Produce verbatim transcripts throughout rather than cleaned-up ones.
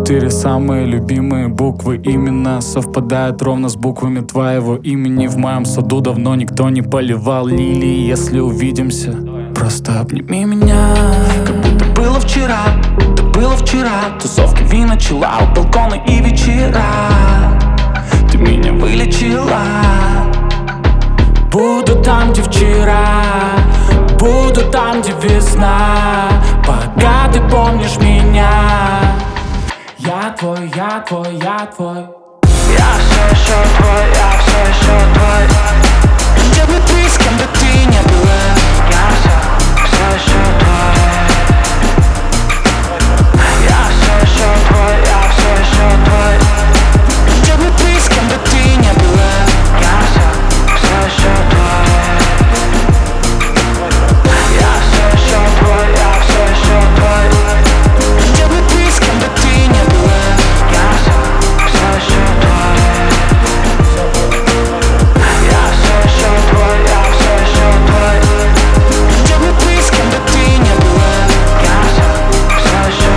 Четыре самые любимые буквы именно совпадают ровно с буквами твоего имени. В моем саду давно никто не поливал лилии. Если увидимся, просто обними меня, как будто было вчера, да было вчера. Тусовки, вина, чиллаут, балконы и вечера. Ты меня вылечила. Буду там, где вчера, буду там, где весна, пока ты помнишь меня. Я твой, я твой, я твой. Я все еще твой, я все еще твой. Где бы ты, с кем бы ты не была, я все, все еще твой. Я все еще твой, я все еще твой. Где бы ты, с кем бы ты не была, я все, все еще твой. Я все еще твой, я все еще твой. Где бы ты, с кем бы ты не была, я все, все еще твой. Я все еще твой, я все еще твой. Где бы ты, с кем бы ты не была, я все, все еще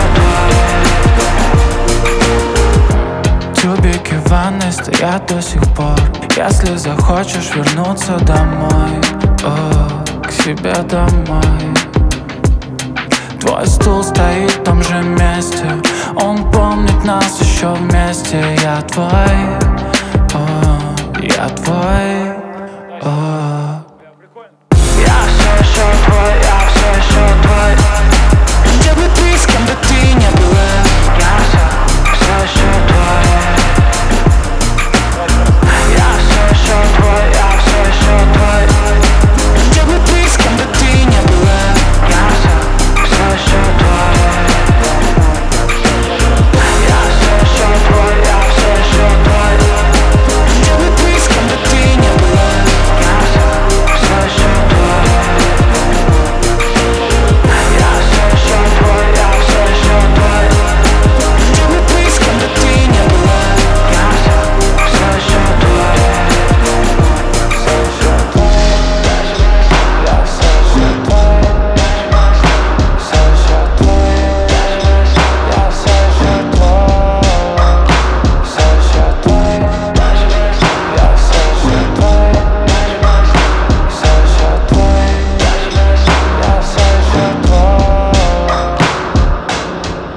твой. Тюбики в ванной стоят до сих пор. Если захочешь вернуться домой, о, к себе домой. Твой стул стоит в том же месте, он помнит нас еще вместе. Я твой, о, я твой.